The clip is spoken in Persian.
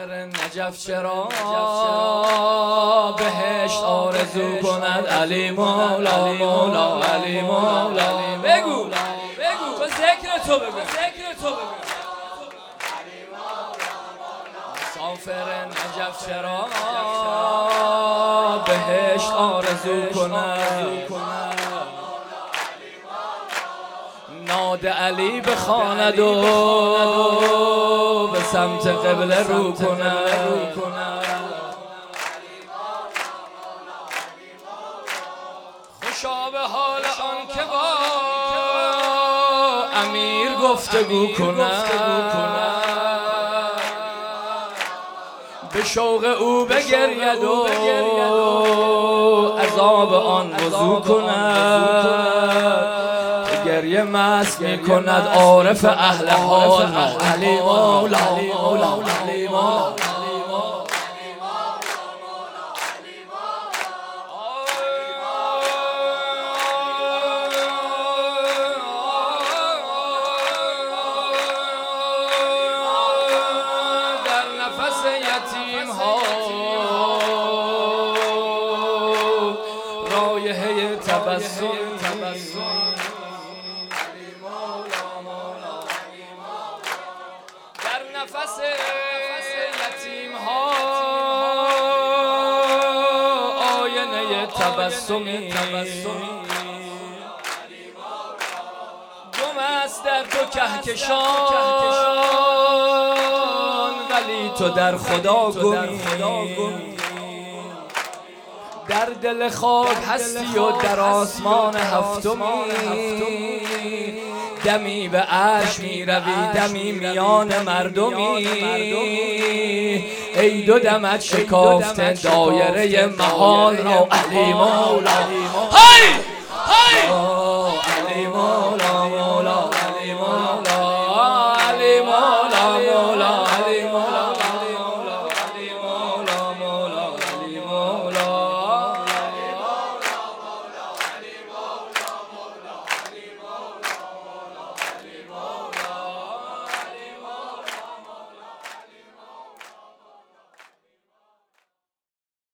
مسافر نجف چرا بهشت آرزو کند علی مولا مولا علی مولا. بگو تو ذکر تو بگو مسافر نجف چرا بهشت آرزو کند ناد علی بخواند و به سمت قبله رو کند. خوشا به حال آن که با امیر گفتگو کند به شوق او بگرید و عذاب آن وضو کند. گریه مست می کند عارف اهل حال علی مولا مولا علی مولا. در نفس یتیم ها رایحه تبسم نفس یتیم ها آینه تبسمی گم است در تو کهکشان ولی تو در خدا گمی. در دل خاک هستی و در آسمان هفتمی دمی به عرش می روی دمی میان مردمی. ای دو دمت شکافته دایره محال را علی مولا. های